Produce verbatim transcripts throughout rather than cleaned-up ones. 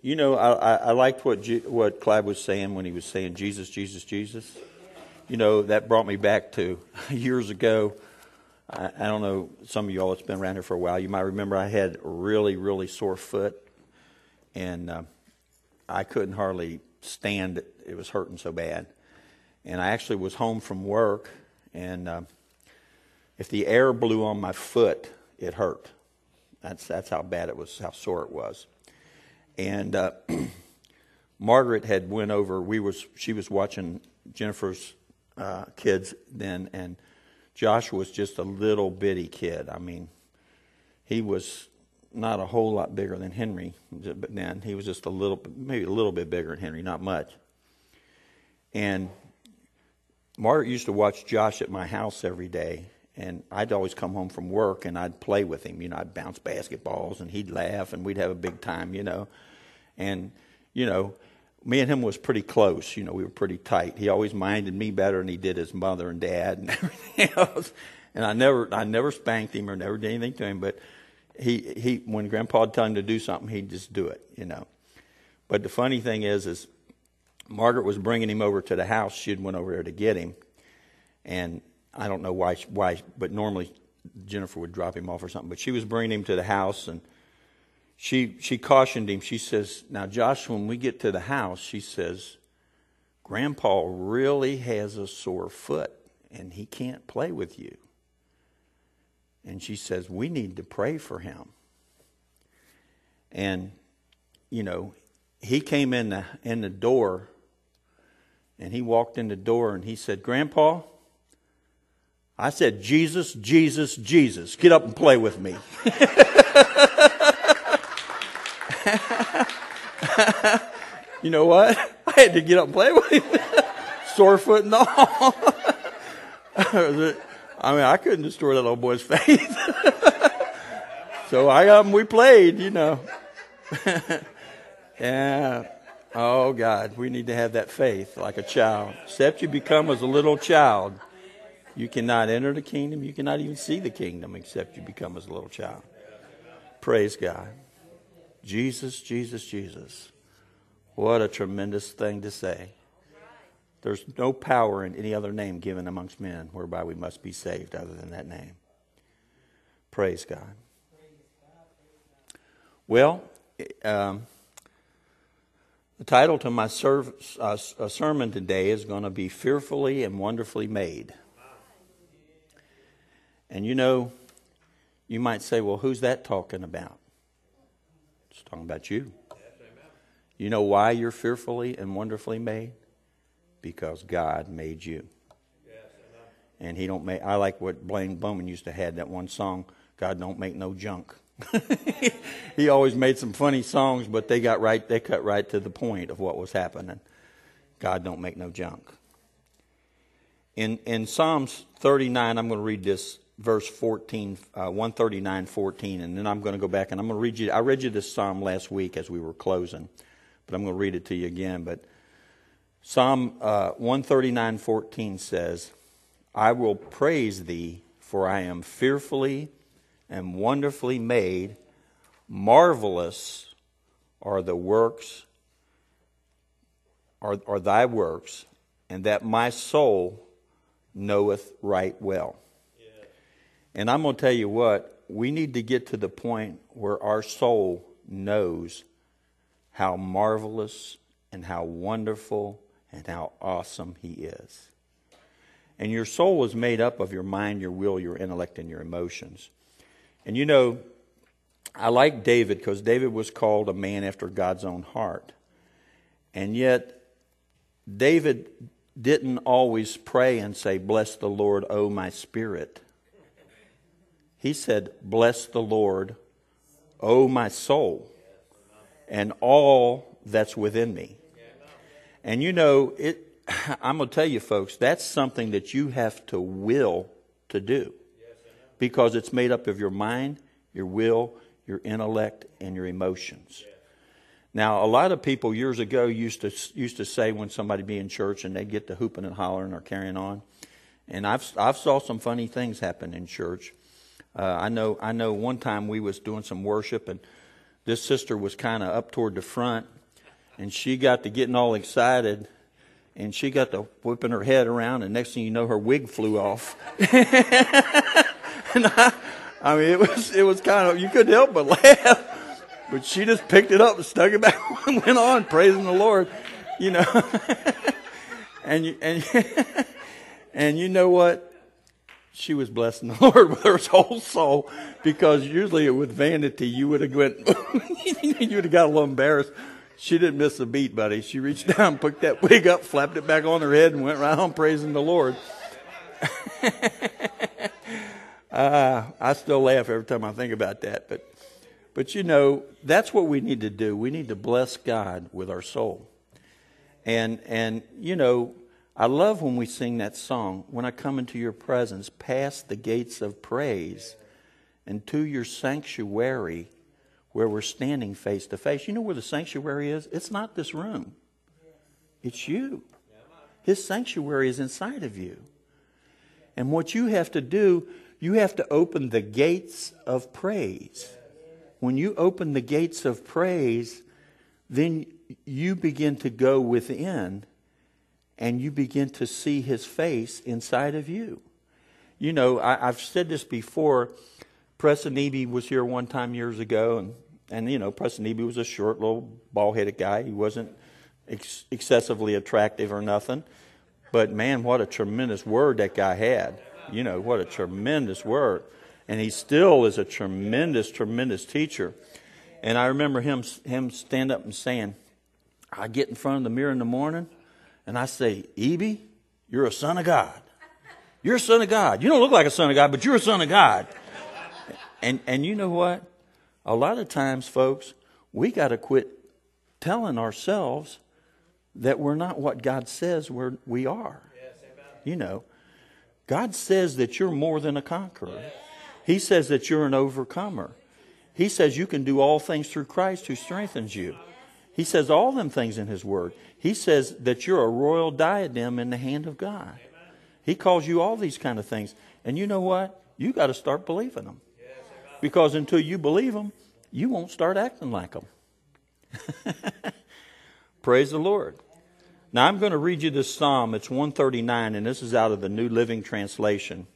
You know, I, I, I liked what G, what Clive was saying when he was saying Jesus, Jesus, Jesus. You know, that brought me back to years ago. I, I don't know, some of y'all that's been around here for a while, you might remember I had a really, really sore foot. And uh, I couldn't hardly stand it. It was hurting so bad. And I actually was home from work. And uh, if the air blew on my foot, it hurt. That's that's how bad it was, how sore it was. And uh, Margaret had went over. We was she was watching Jennifer's uh, kids then, and Josh was just a little bitty kid. I mean, he was not a whole lot bigger than Henry, but then he was just a little, maybe a little bit bigger than Henry, not much. And Margaret used to watch Josh at my house every day. And I'd always come home from work and I'd play with him. You know, I'd bounce basketballs and he'd laugh and we'd have a big time, you know. And, you know, me and him was pretty close. You know, we were pretty tight. He always minded me better than he did his mother and dad and everything else. And I never I never spanked him or never did anything to him. But he, he when Grandpa would tell him to do something, he'd just do it, you know. But the funny thing is, is Margaret was bringing him over to the house. She had went over there to get him. And I don't know why, why, but normally Jennifer would drop him off or something. But she was bringing him to the house, and she she cautioned him. She says, "Now, Josh, when we get to the house," she says, "Grandpa really has a sore foot, and he can't play with you." And she says, "We need to pray for him." And you know, he came in the in the door, and he walked in the door, and he said, "Grandpa," I said, "Jesus, Jesus, Jesus, get up and play with me." You know what? I had to get up and play with him. Sore foot and all. I mean, I couldn't destroy that little boy's faith. So I got him, we played, you know. Yeah. Oh, God, we need to have that faith like a child. Except you become as a little child, you cannot enter the kingdom. You cannot even see the kingdom except you become as a little child. Praise God. Jesus, Jesus, Jesus. What a tremendous thing to say. There's no power in any other name given amongst men whereby we must be saved other than that name. Praise God. Well, um, the title to my serv- uh, sermon today is going to be Fearfully and Wonderfully Made. And you know, you might say, well, who's that talking about? It's talking about you. You know why you're fearfully and wonderfully made? Because God made you. And he don't make, I like what Blaine Bowman used to have, that one song, God don't make no junk. He always made some funny songs, but they got right, they cut right to the point of what was happening. God don't make no junk. In in Psalms thirty-nine, I'm going to read this verse fourteen, uh, one thirty-nine, fourteen, and then I'm going to go back and I'm going to read you. I read you this psalm last week as we were closing, but I'm going to read it to you again. But Psalm uh, one thirty-nine, fourteen says, "I will praise thee, for I am fearfully and wonderfully made. Marvelous are the works, are, are thy works, and that my soul knoweth right well." And I'm going to tell you what, we need to get to the point where our soul knows how marvelous and how wonderful and how awesome he is. And your soul is made up of your mind, your will, your intellect, and your emotions. And you know, I like David because David was called a man after God's own heart. And yet, David didn't always pray and say, "Bless the Lord, O my spirit." He said, "Bless the Lord, O my soul, and all that's within me." And you know, it. I'm going to tell you, folks, that's something that you have to will to do. Because it's made up of your mind, your will, your intellect, and your emotions. Now, a lot of people years ago used to used to say when somebody be in church and they'd get to hooping and hollering or carrying on. And I've I've saw some funny things happen in church. Uh, I know I know one time we was doing some worship and this sister was kind of up toward the front, and she got to getting all excited, and she got to whipping her head around, and next thing you know, her wig flew off. And I, I mean, it was it was kind of, you couldn't help but laugh, but she just picked it up and stuck it back and went on praising the Lord, you know. and you, and and you know what? She was blessing the Lord with her whole soul, because usually with vanity you would have went, you would have got a little embarrassed. She didn't miss a beat, buddy. She reached down, picked that wig up, flapped it back on her head, and went right on praising the Lord. uh, I still laugh every time I think about that. But, but you know, that's what we need to do. We need to bless God with our soul. And and you know, I love when we sing that song, when I come into your presence, past the gates of praise, and to your sanctuary, where we're standing face to face. You know where the sanctuary is? It's not this room. It's you. His sanctuary is inside of you. And what you have to do, you have to open the gates of praise. When you open the gates of praise, then you begin to go within, and you begin to see His face inside of you. You know, I, I've said this before. Preston Eby was here one time years ago, and, and you know, Preston Eby was a short, little, bald-headed guy. He wasn't ex- excessively attractive or nothing. But, man, what a tremendous word that guy had. You know, what a tremendous word. And he still is a tremendous, tremendous teacher. And I remember him, him stand up and saying, I get in front of the mirror in the morning, and I say, Eby, you're a son of God. You're a son of God. You don't look like a son of God, but you're a son of God. And and you know what? A lot of times, folks, we got to quit telling ourselves that we're not what God says we're, we are. You know, God says that you're more than a conqueror. He says that you're an overcomer. He says you can do all things through Christ who strengthens you. He says all them things in His Word. He says that you're a royal diadem in the hand of God. He calls you all these kind of things. And you know what? You got to start believing them. Because until you believe them, you won't start acting like them. Praise the Lord. Now I'm going to read you this psalm. It's one thirty-nine, and this is out of the New Living Translation.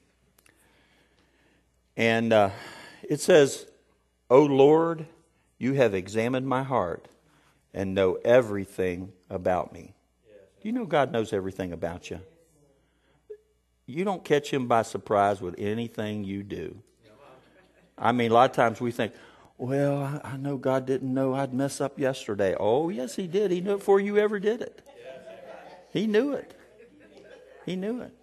And uh, it says, O Lord, you have examined my heart and know everything about me. Do you know God knows everything about you? You don't catch Him by surprise with anything you do. I mean, a lot of times we think, well, I know God didn't know I'd mess up yesterday. Oh, yes, He did. He knew it before you ever did it. He knew it. He knew it.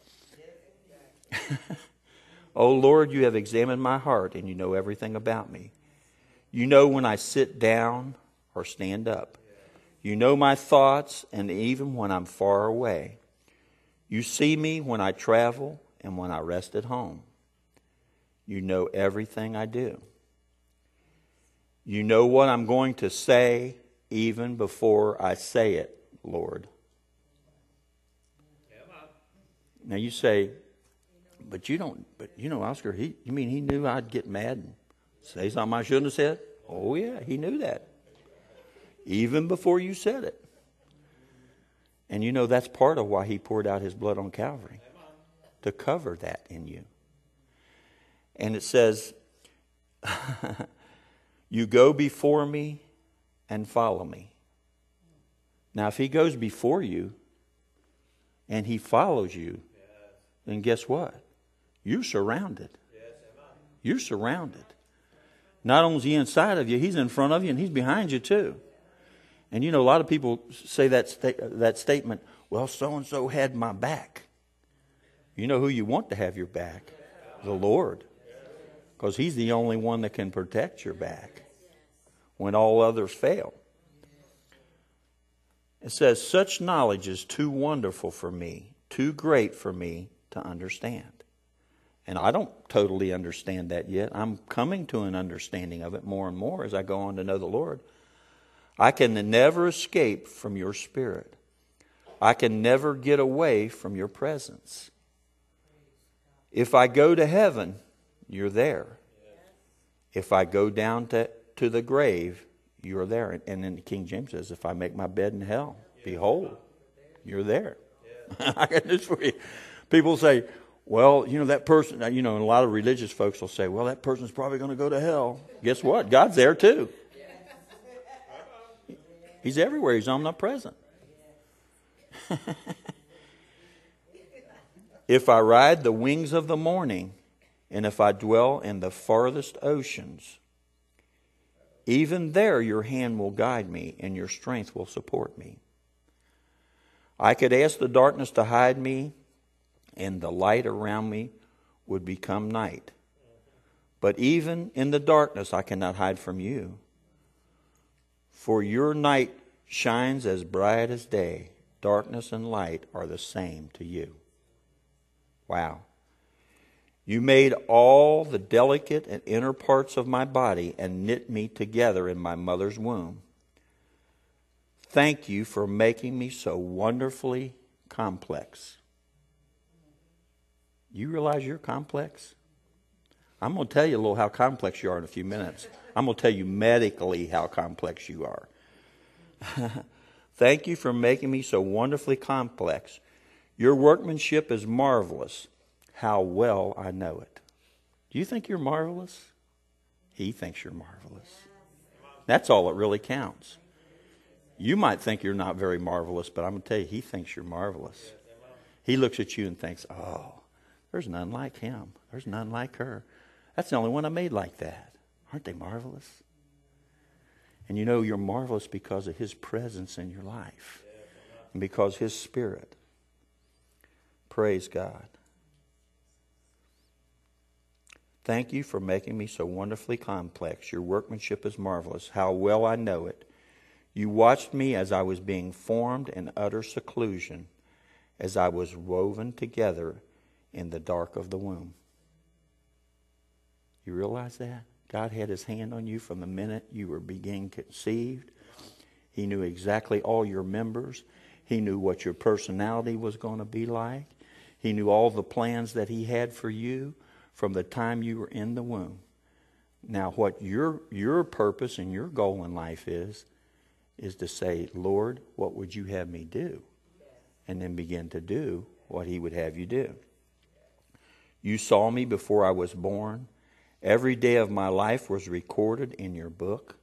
Oh, Lord, you have examined my heart, and you know everything about me. You know when I sit down or stand up. You know my thoughts, and even when I'm far away. You see me when I travel and when I rest at home. You know everything I do. You know what I'm going to say even before I say it, Lord. Now you say, but you don't, but you know, Oscar, he, you mean he knew I'd get mad and say something I shouldn't have said? Oh yeah, He knew that. Even before you said it. And you know, that's part of why He poured out His blood on Calvary. To cover that in you. And it says, you go before me and follow me. Now, if He goes before you and He follows you, then guess what? You're surrounded. You're surrounded. Not only is He inside of you, He's in front of you and He's behind you too. And you know, a lot of people say that sta- that statement, well, so-and-so had my back. You know who you want to have your back? The Lord. Because He's the only one that can protect your back when all others fail. It says, such knowledge is too wonderful for me, too great for me to understand. And I don't totally understand that yet. I'm coming to an understanding of it more and more as I go on to know the Lord. I can never escape from your Spirit. I can never get away from your presence. If I go to heaven, you're there. If I go down to to the grave, you're there. And then King James says, if I make my bed in hell, behold, you're there. I got this for you. People say, well, you know, that person, you know, and a lot of religious folks will say, well, that person's probably going to go to hell. Guess what? God's there too. He's everywhere. He's omnipresent. If I ride the wings of the morning, and if I dwell in the farthest oceans, even there your hand will guide me, and your strength will support me. I could ask the darkness to hide me, and the light around me would become night. But even in the darkness I cannot hide from you. For your night shines as bright as day. Darkness and light are the same to you. Wow. You made all the delicate and inner parts of my body and knit me together in my mother's womb. Thank you for making me so wonderfully complex. You realize you're complex? I'm going to tell you a little how complex you are in a few minutes. I'm going to tell you medically how complex you are. Thank you for making me so wonderfully complex. Your workmanship is marvelous. How well I know it. Do you think you're marvelous? He thinks you're marvelous. That's all that really counts. You might think you're not very marvelous, but I'm going to tell you, he thinks you're marvelous. He looks at you and thinks, oh, there's none like him. There's none like her. That's the only one I made like that. Aren't they marvelous? And you know you're marvelous because of his presence in your life. And because his Spirit. Praise God. Thank you for making me so wonderfully complex. Your workmanship is marvelous. How well I know it. You watched me as I was being formed in utter seclusion, as I was woven together in the dark of the womb. You realize that? God had his hand on you from the minute you were being conceived. He knew exactly all your members. He knew what your personality was going to be like. He knew all the plans that he had for you from the time you were in the womb. Now, what your your purpose and your goal in life is, is to say, Lord, what would you have me do? And then begin to do what he would have you do. You saw me before I was born. Every day of my life was recorded in your book.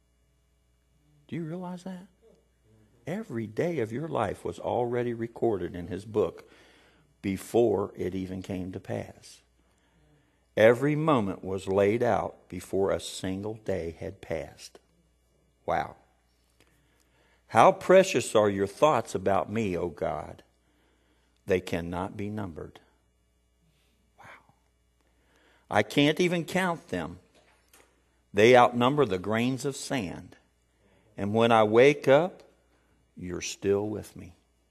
Do you realize that? Every day of your life was already recorded in his book before it even came to pass. Every moment was laid out before a single day had passed. Wow. How precious are your thoughts about me, O God. They cannot be numbered. Wow. I can't even count them. They outnumber the grains of sand. And when I wake up, you're still with me.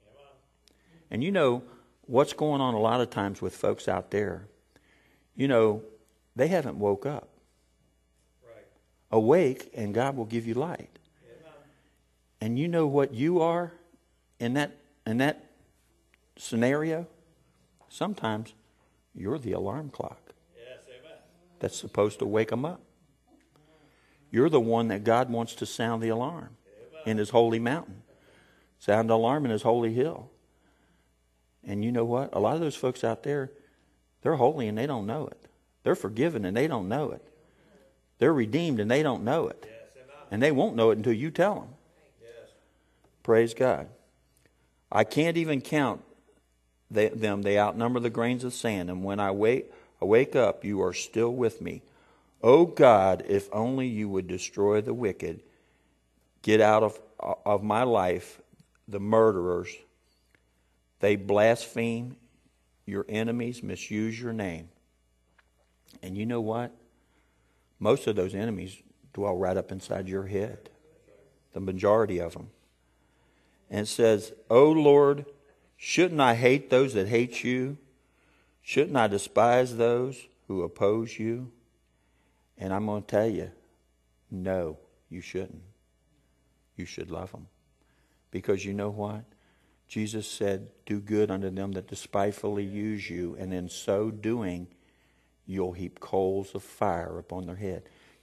And you know what's going on a lot of times with folks out there. You know, they haven't woke up. Right. Awake, and God will give you light. Amen. And you know what you are in that in that scenario? Sometimes you're the alarm clock. Yes, amen. That's supposed to wake them up. You're the one that God wants to sound the alarm. Amen. In his holy mountain. Sound the alarm in his holy hill. And you know what? A lot of those folks out there, they're holy and they don't know it. They're forgiven and they don't know it. They're redeemed and they don't know it. And they won't know it until you tell them. Praise God. I can't even count they, them. They outnumber the grains of sand. And when I wake, I wake up, you are still with me. Oh God, if only you would destroy the wicked. Get out of, of my life the murderers. They blaspheme. Your enemies misuse your name. And you know what? Most of those enemies dwell right up inside your head. The majority of them. And it says, Oh Lord, shouldn't I hate those that hate you? Shouldn't I despise those who oppose you? And I'm going to tell you, no, you shouldn't. You should love them. Because you know what? Jesus said, do good unto them that despitefully use you, and in so doing, you'll heap coals of fire upon their head.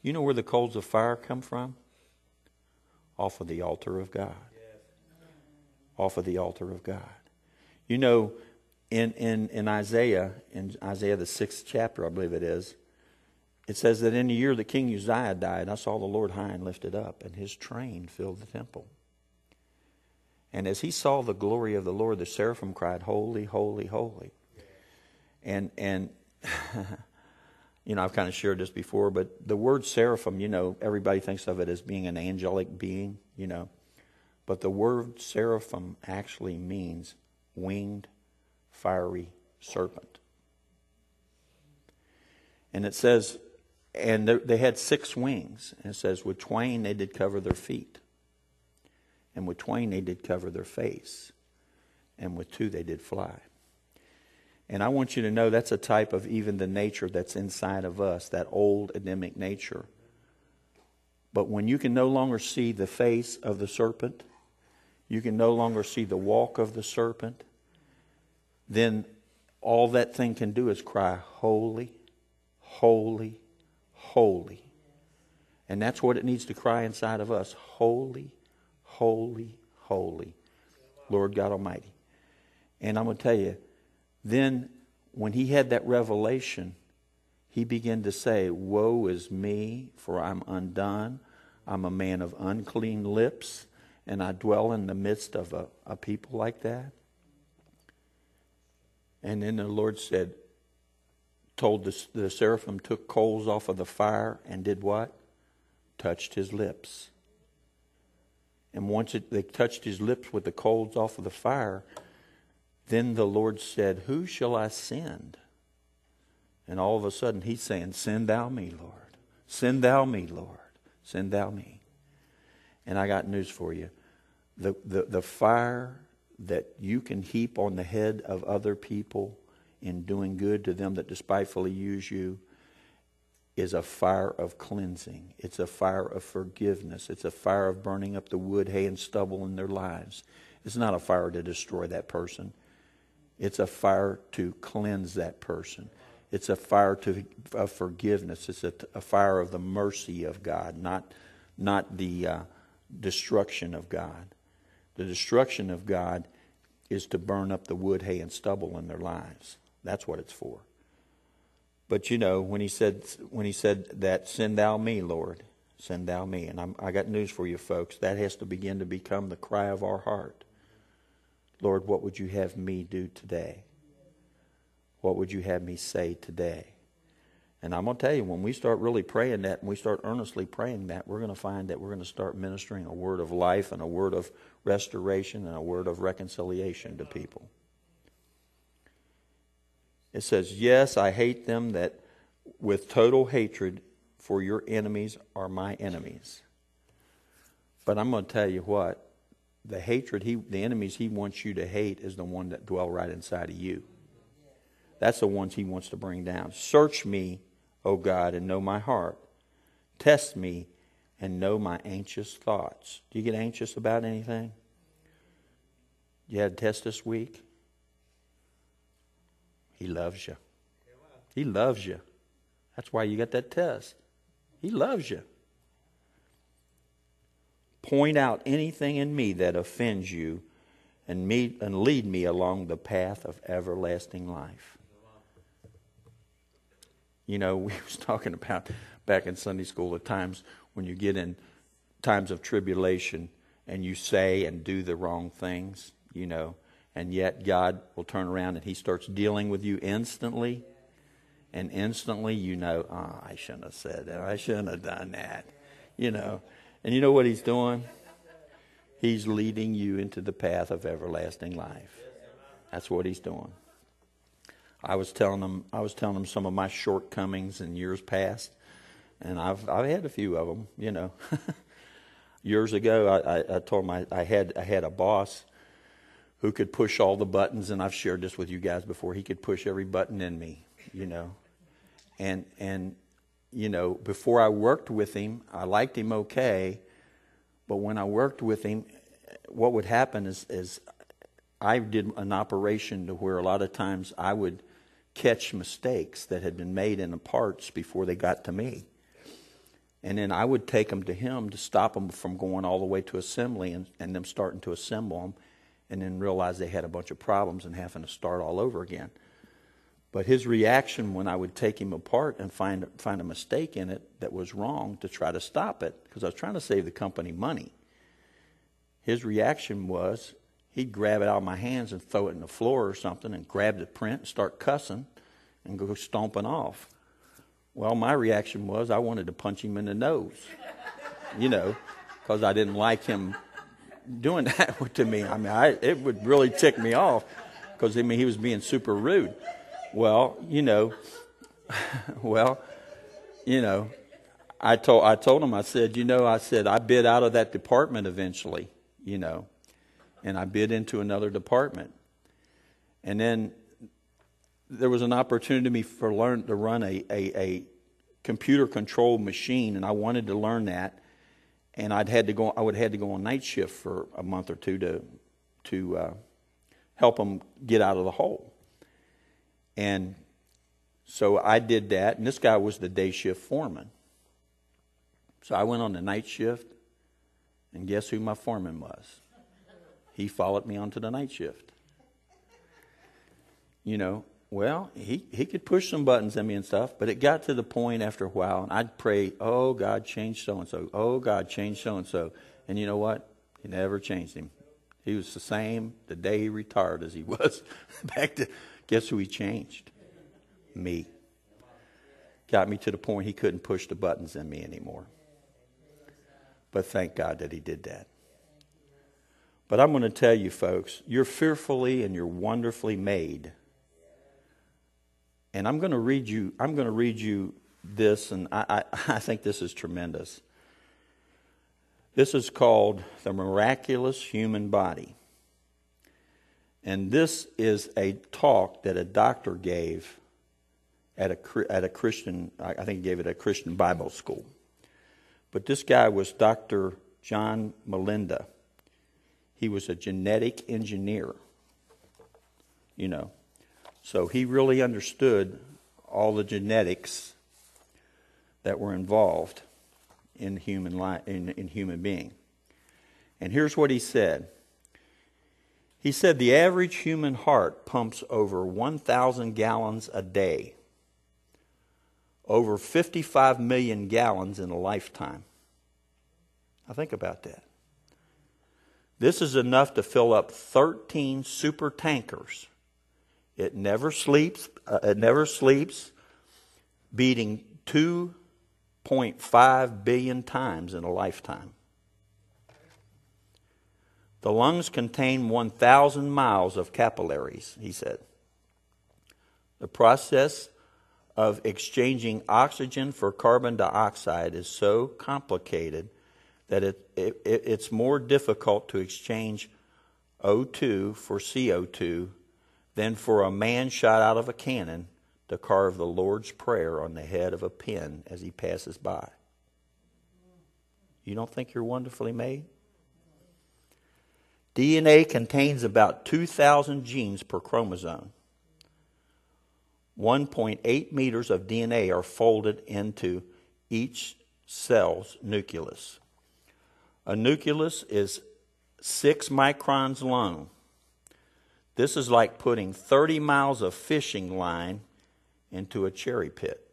You know where the coals of fire come from? Off of the altar of God. Off of the altar of God. You know, in, in, in Isaiah, in Isaiah the sixth chapter, I believe it is, it says that in the year that King Uzziah died, I saw the Lord high and lifted up, and his train filled the temple. And as he saw the glory of the Lord, the seraphim cried, holy, holy, holy. And, and you know, I've kind of shared this before, but the word seraphim, you know, everybody thinks of it as being an angelic being, you know. But the word seraphim actually means winged, fiery serpent. And it says, and they had six wings. And it says, with twain they did cover their feet. And with twain they did cover their face. And with two they did fly. And I want you to know that's a type of even the nature that's inside of us, that old Adamic nature. But when you can no longer see the face of the serpent, you can no longer see the walk of the serpent, then all that thing can do is cry, holy, holy, holy. And that's what it needs to cry inside of us. Holy, holy, holy, Lord God Almighty. And I'm going to tell you, then when he had that revelation, he began to say, woe is me, for I'm undone. I'm a man of unclean lips, and I dwell in the midst of a, a people like that. And then the Lord said, told the, the seraphim, took coals off of the fire and did what? Touched his lips. And once it, they touched his lips with the coals off of the fire, then the Lord said, who shall I send? And all of a sudden he's saying, send thou me, Lord. Send thou me, Lord. Send thou me. And I got news for you. The, the, the fire that you can heap on the head of other people in doing good to them that despitefully use you is a fire of cleansing. It's a fire of forgiveness. It's a fire of burning up the wood, hay, and stubble in their lives. It's not a fire to destroy that person. It's a fire to cleanse that person. It's a fire to, of forgiveness. It's a, a fire of the mercy of God, not, not the uh, destruction of God. The destruction of God is to burn up the wood, hay, and stubble in their lives. That's what it's for. But you know, when he said when he said that, send thou me, Lord, send thou me. And I'm, I got news for you folks. That has to begin to become the cry of our heart. Lord, what would you have me do today? What would you have me say today? And I'm going to tell you, when we start really praying that, and we start earnestly praying that, we're going to find that we're going to start ministering a word of life and a word of restoration and a word of reconciliation to people. It says, yes, I hate them that with total hatred, for your enemies are my enemies. But I'm going to tell you what, the hatred, he, the enemies he wants you to hate is the one that dwell right inside of you. That's the ones he wants to bring down. Search me, O God, and know my heart. Test me and know my anxious thoughts. Do you get anxious about anything? You had a test this week? He loves you. He loves you. That's why you got that test. He loves you. Point out anything in me that offends you and me and lead me along the path of everlasting life. You know, we was talking about back in Sunday school the times when you get in times of tribulation and you say and do the wrong things, you know, and yet God will turn around and he starts dealing with you instantly. And instantly you know, oh, I shouldn't have said that. I shouldn't have done that. You know. And you know what he's doing? He's leading you into the path of everlasting life. That's what he's doing. I was telling them, I was telling them some of my shortcomings in years past, and I've I've had a few of them. You know, years ago, I, I, I told them I, I had I had a boss who could push all the buttons, and I've shared this with you guys before. He could push every button in me. You know, and and. You know, before I worked with him, I liked him okay. But when I worked with him, what would happen is, is I did an operation to where a lot of times I would catch mistakes that had been made in the parts before they got to me. And then I would take them to him to stop them from going all the way to assembly and, and them starting to assemble them, and then realize they had a bunch of problems and having to start all over again. But his reaction when I would take him apart and find find a mistake in it that was wrong to try to stop it, because I was trying to save the company money, his reaction was he'd grab it out of my hands and throw it in the floor or something and grab the print and start cussing and go stomping off. Well, my reaction was I wanted to punch him in the nose, you know, because I didn't like him doing that to me. I mean, I, it would really tick me off because, I mean, he was being super rude. Well, you know, well, you know, I told I told him, I said, you know, I said, I bid out of that department eventually, you know, and I bid into another department. And then there was an opportunity for learn to run a, a, a computer-controlled machine, and I wanted to learn that. And I'd had to go. I would have had to go on night shift for a month or two to to uh, help them get out of the hole. And so I did that, and this guy was the day shift foreman. So I went on the night shift, and guess who my foreman was? He followed me onto the night shift. You know, well, he, he could push some buttons at me and stuff, but it got to the point after a while, and I'd pray, oh, God, change so-and-so. Oh, God, change so-and-so. And you know what? He never changed him. He was the same the day he retired as he was back to, guess who he changed? Me. Got me to the point he couldn't push the buttons in me anymore. But thank God that he did that. But I'm going to tell you, folks, you're fearfully and you're wonderfully made. And I'm going to read you. I'm going to read you this, and I, I, I think this is tremendous. This is called The Miraculous Human Body. And this is a talk that a doctor gave at a at a Christian, I think he gave it at a Christian Bible school. But this guy was Doctor John Melinda. He was a genetic engineer, you know. So he really understood all the genetics that were involved in human life, in, in human being. And here's what he said. He said the average human heart pumps over one thousand gallons a day, over fifty-five million gallons in a lifetime. Now think about that. This is enough to fill up thirteen super tankers. It never sleeps. Uh, it never sleeps, beating two point five billion times in a lifetime. The lungs contain one thousand miles of capillaries, he said. The process of exchanging oxygen for carbon dioxide is so complicated that it, it, it's more difficult to exchange O two for C O two than for a man shot out of a cannon to carve the Lord's Prayer on the head of a pin as he passes by. You don't think you're wonderfully made? D N A contains about two thousand genes per chromosome. one point eight meters of D N A are folded into each cell's nucleus. A nucleus is six microns long. This is like putting thirty miles of fishing line into a cherry pit.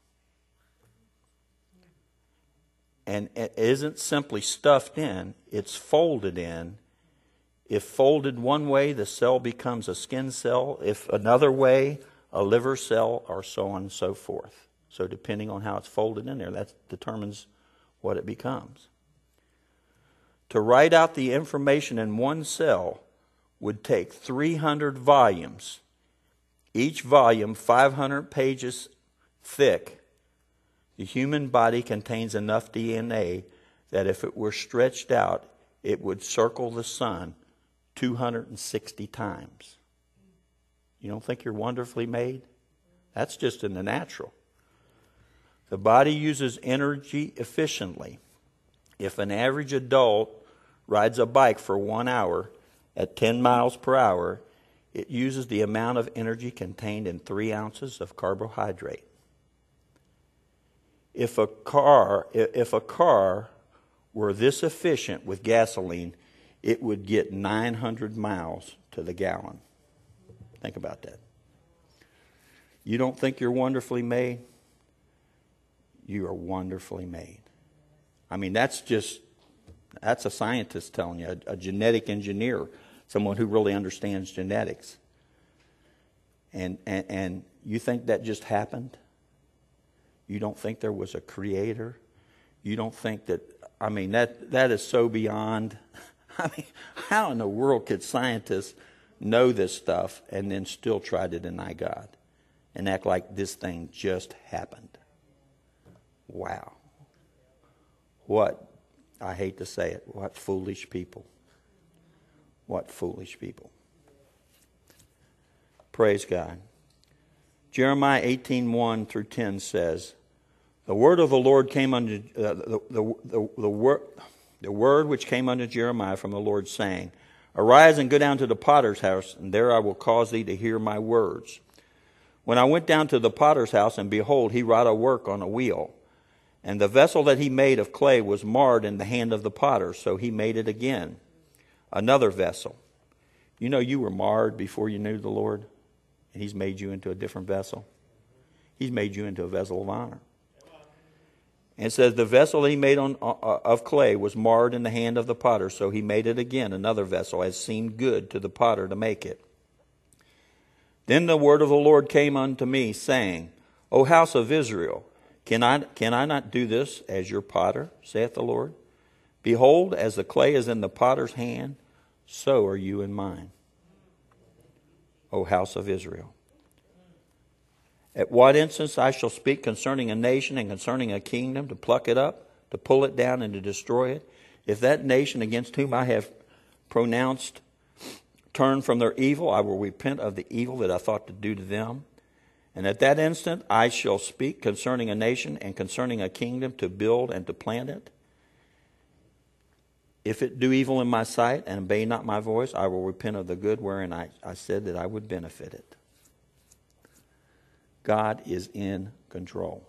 And it isn't simply stuffed in, it's folded in. If folded one way, the cell becomes a skin cell. If another way, a liver cell, or so on and so forth. So depending on how it's folded in there, that determines what it becomes. To write out the information in one cell would take three hundred volumes, each volume five hundred pages thick. The human body contains enough D N A that if it were stretched out, it would circle the sun two hundred sixty times. You don't think you're wonderfully made? That's just in the natural. The body uses energy efficiently. If an average adult rides a bike for one hour at ten miles per hour, it uses the amount of energy contained in three ounces of carbohydrate. if a car, if a car were this efficient with gasoline, it would get nine hundred miles to the gallon. Think about that. You don't think you're wonderfully made? You are wonderfully made. I mean, that's just, that's a scientist telling you, a, a genetic engineer, someone who really understands genetics. And, and and you think that just happened? You don't think there was a creator? You don't think that, I mean, that that is so beyond. I mean, how in the world could scientists know this stuff and then still try to deny God and act like this thing just happened? Wow. What, I hate to say it, what foolish people. What foolish people. Praise God. Jeremiah eighteen, one through ten says, The word of the Lord came unto, uh, the, the, the, the, word, the word which came unto Jeremiah from the Lord, saying, Arise and go down to the potter's house, and there I will cause thee to hear my words. When I went down to the potter's house, and behold, he wrought a work on a wheel. And the vessel that he made of clay was marred in the hand of the potter, so he made it again, another vessel. You know you were marred before you knew the Lord, and he's made you into a different vessel. He's made you into a vessel of honor. And it says, the vessel that he made on, uh, of clay was marred in the hand of the potter, so he made it again, another vessel, as seemed good to the potter to make it. Then the word of the Lord came unto me, saying, O house of Israel, can I, can I not do this as your potter, saith the Lord? Behold, as the clay is in the potter's hand, so are you in mine, O house of Israel. At what instance I shall speak concerning a nation and concerning a kingdom, to pluck it up, to pull it down, and to destroy it, if that nation against whom I have pronounced turn from their evil, I will repent of the evil that I thought to do to them. And at that instant I shall speak concerning a nation and concerning a kingdom, to build and to plant it. If it do evil in my sight and obey not my voice, I will repent of the good wherein I, I said that I would benefit it. God is in control.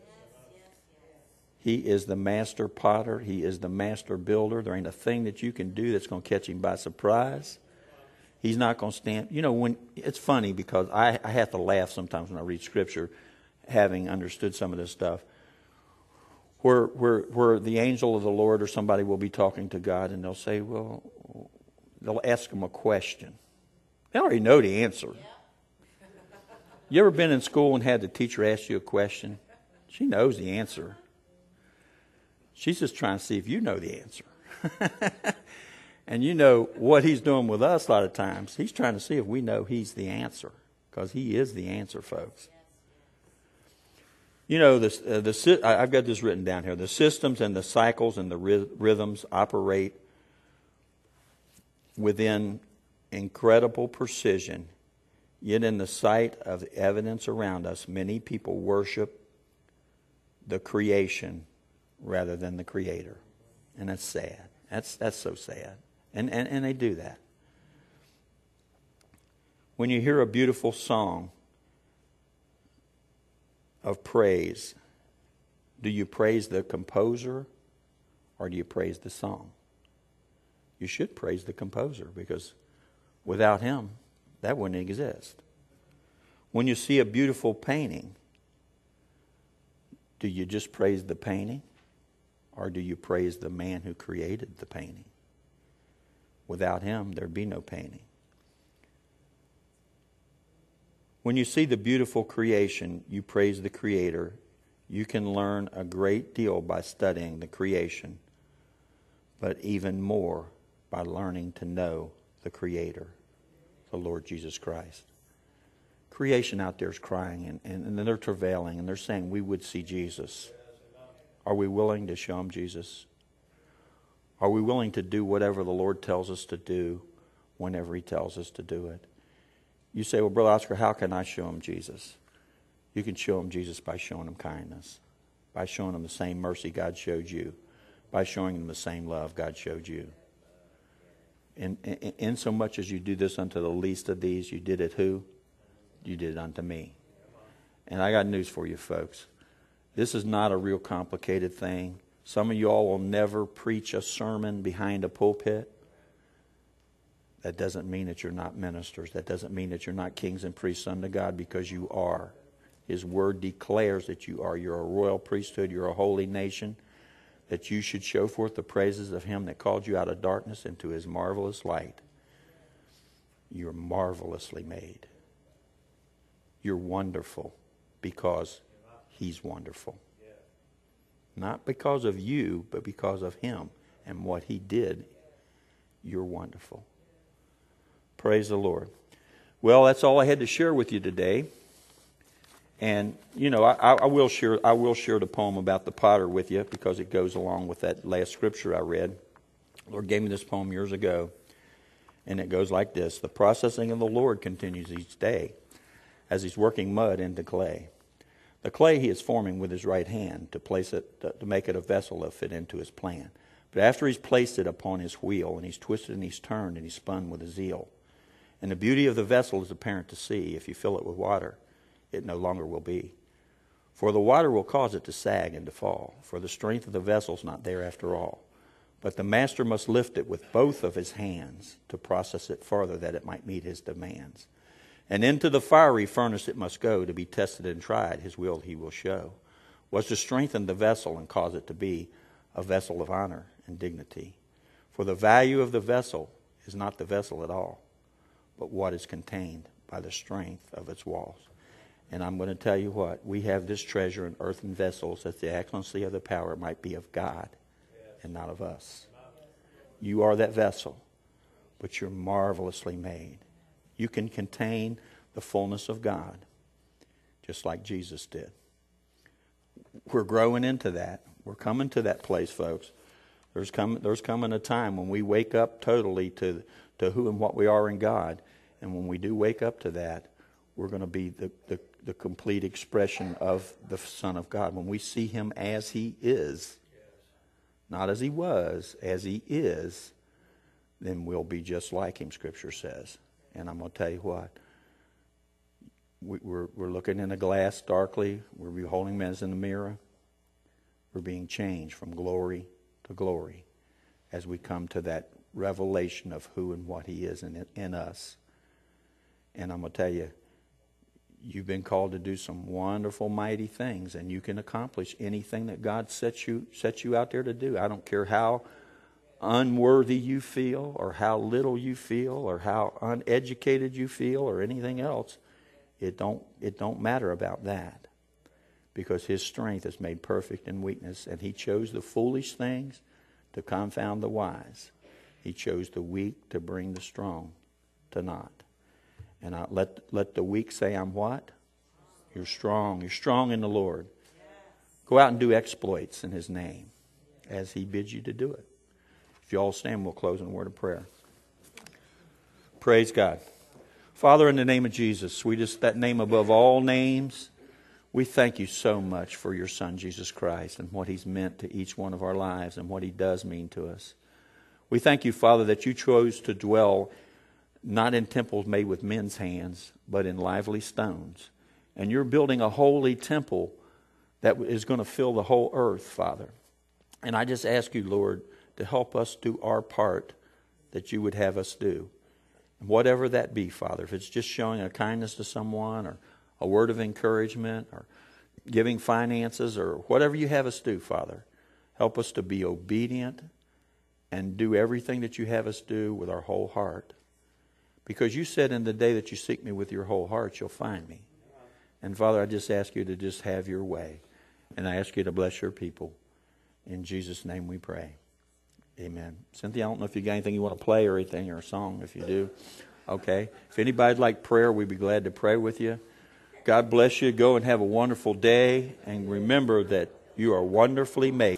He is the master potter. He is the master builder. There ain't a thing that you can do that's going to catch him by surprise. He's not going to stand. You know, when it's funny because I, I have to laugh sometimes when I read Scripture, having understood some of this stuff. Where, where, where the angel of the Lord or somebody will be talking to God, and they'll say, well, they'll ask him a question. They already know the answer. You ever been in school and had the teacher ask you a question? She knows the answer. She's just trying to see if you know the answer. And you know what he's doing with us a lot of times. He's trying to see if we know he's the answer, because he is the answer, folks. You know, the, uh, the, I've got this written down here. The systems and the cycles and the rhythms operate within incredible precision. Yet in the sight of the evidence around us, many people worship the creation rather than the Creator. And that's sad. That's that's so sad. And, and, and they do that. When you hear a beautiful song of praise, do you praise the composer or do you praise the song? You should praise the composer, because without him, that wouldn't exist. When you see a beautiful painting, do you just praise the painting or do you praise the man who created the painting? Without him, there'd be no painting. When you see the beautiful creation, you praise the Creator. You can learn a great deal by studying the creation, but even more by learning to know the Creator, the Lord Jesus Christ. Creation out there is crying, and, and, and they're travailing, and they're saying, we would see Jesus. Are we willing to show them Jesus? Are we willing to do whatever the Lord tells us to do whenever He tells us to do it? You say, well, Brother Oscar, how can I show him Jesus? You can show him Jesus by showing him kindness, by showing him the same mercy God showed you, by showing him the same love God showed you. In, in, in so much as you do this unto the least of these, you did it who? You did it unto me. And I got news for you, folks. This is not a real complicated thing. Some of y'all will never preach a sermon behind a pulpit. That doesn't mean that you're not ministers. That doesn't mean that you're not kings and priests unto God, because you are. His word declares that you are. You're a royal priesthood. You're a holy nation. That you should show forth the praises of Him that called you out of darkness into His marvelous light. You're marvelously made. You're wonderful because He's wonderful. Not because of you, but because of Him and what He did. You're wonderful. Praise the Lord. Well, that's all I had to share with you today. And, you know, I, I will share I will share the poem about the potter with you, because it goes along with that last scripture I read. The Lord gave me this poem years ago, and it goes like this. The processing of the Lord continues each day as He's working mud into clay. The clay He is forming with His right hand to place it, to make it a vessel that fit into His plan. But after He's placed it upon His wheel, and He's twisted and He's turned and He's spun with a zeal, and the beauty of the vessel is apparent to see. If you fill it with water, it no longer will be. For the water will cause it to sag and to fall, for the strength of the vessel is not there after all. But the master must lift it with both of his hands to process it further, that it might meet his demands. And into the fiery furnace it must go to be tested and tried. His will He will show was to strengthen the vessel and cause it to be a vessel of honor and dignity. For the value of the vessel is not the vessel at all, but what is contained by the strength of its walls. And I'm going to tell you what, we have this treasure in earthen vessels, that the excellency of the power might be of God and not of us. You are that vessel, but you're marvelously made. You can contain the fullness of God, just like Jesus did. We're growing into that. We're coming to that place, folks. There's coming, there's coming a time when we wake up totally to, to who and what we are in God. And when we do wake up to that, we're going to be the, the, the complete expression of the Son of God. When we see Him as He is, not as He was, as He is, then we'll be just like Him, Scripture says. And I'm going to tell you what, we, we're, we're looking in a glass darkly. We're beholding men as in a mirror. We're being changed from glory to glory as we come to that revelation of who and what He is in, in us. And I'm going to tell you, you've been called to do some wonderful, mighty things, and you can accomplish anything that God sets you sets you out there to do. I don't care how unworthy you feel, or how little you feel, or how uneducated you feel, or anything else. It don't it don't matter about that, because His strength is made perfect in weakness, and He chose the foolish things to confound the wise. He chose the weak to bring the strong to naught. And I, let let the weak say, I'm what? You're strong. You're strong in the Lord. Go out and do exploits in His name as He bids you to do it. If you all stand, we'll close in a word of prayer. Praise God. Father, in the name of Jesus, sweetest, that name above all names, we thank You so much for Your Son, Jesus Christ, and what He's meant to each one of our lives and what He does mean to us. We thank You, Father, that You chose to dwell not in temples made with men's hands, but in lively stones. And You're building a holy temple that is going to fill the whole earth, Father. And I just ask You, Lord, to help us do our part that You would have us do. And whatever that be, Father, if it's just showing a kindness to someone, or a word of encouragement, or giving finances, or whatever You have us do, Father, help us to be obedient and do everything that You have us do with our whole heart. Because You said, in the day that you seek Me with your whole heart, you'll find Me. And Father, I just ask You to just have Your way. And I ask You to bless Your people. In Jesus' name we pray. Amen. Cynthia, I don't know if you got anything you want to play or anything, or a song. If you do, okay. If anybody'd like prayer, we'd be glad to pray with you. God bless you. Go and have a wonderful day. And remember that you are wonderfully made.